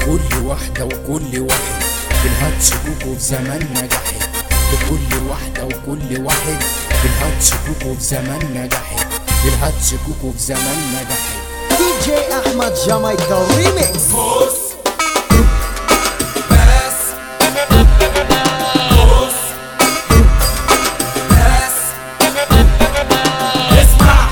لكل واحدة وكل واحد بالهاتش كوكو في زمان نجحت. لكل واحدة وكل واحد بالهاتش كوكو في زمان نجحت. بالهاتش كوكو في زمان نجحت. دي جي احمد جامايكا ريميكس. بص بس بص بس اسمع.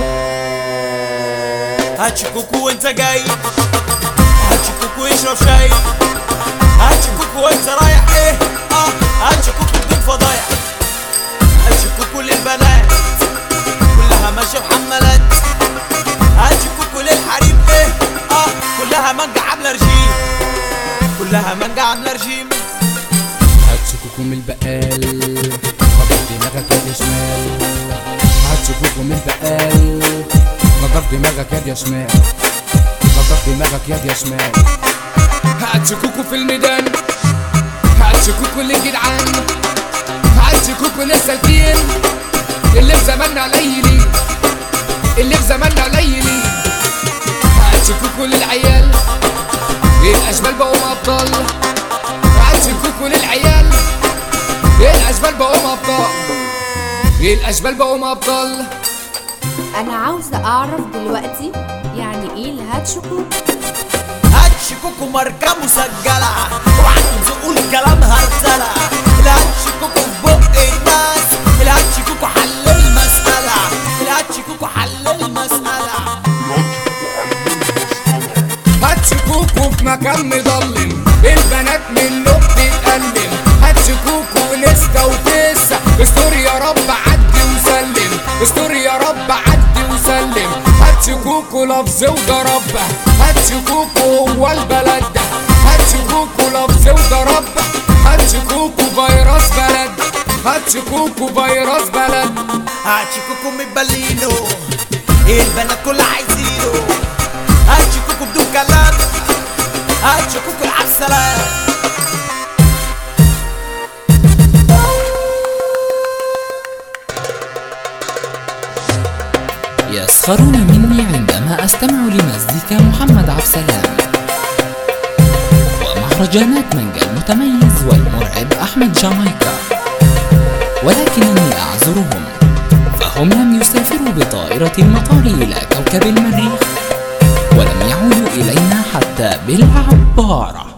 هاتش كوكو وانت جاي، هاتش كوكو يشرب شاي، هاتش كوكو وانت رايح ايه هاتش كوكو بدون فضايح. هاتش كوكو للبنات كلها ماشيه بحمالات، هاتش كوكو للحريم ايه كلها مانجا عامله رجيم، كلها مانجا عامله رجيم. هاتش كوكو من البقال نضف دماغك يا شمال. هاتش كوكو من البقال نضف دماغك يا شمال. نضف دماغك يا شمال. هاتش كوكو في الميدان، هاتش كوكو للجدعان، هاتش كوكو للسالكين اللي في زماننا قليلين، اللي في زماننا قليلين. هاتش كوكو للعيال الاشبال بقوا ابطال، هاتش كوكو للعيال الاشبال بقوا ابطال، الاشبال بقوا ابطال. انا عاوزه اعرف دلوقتي يعني ايه الهاتش كوكو؟ هاتش كوكو ماركة مسجلة، اوعى تقول كلام هرتلة. الهاتش كوكو في بق الناس، الهاتش كوكو حل المسألة، الهاتش كوكو حل المسألة. هاتش كوكو في مكان مضلم البنات منه بتتألم. هاتش كوكو نستا وفيسا استور يا رب عدي وسلم، استور يا رب عدي وسلم. هاتش كوكو لفظ وضربه، هاتش كوكو هو البلد ده، هاتش كوكو لفظ وضربه، هاتش كوكو فيروس بلد، هاتش كوكو فيروس بلد. هاتش كوكو متبلينه البنات كلها عايزينه، هاتش كوكو بدون كلام، هاتش كوكو العسلام. يسخرون مني عندما أستمع لمزيكا محمد عبد السلام ومهرجانات مانجا المتميز والمرعب أحمد جامايكا، ولكنني أعذرهم فهم لم يسافروا بطائرة المطار إلى كوكب المريخ ولم يعودوا إلينا حتى بالعبارة.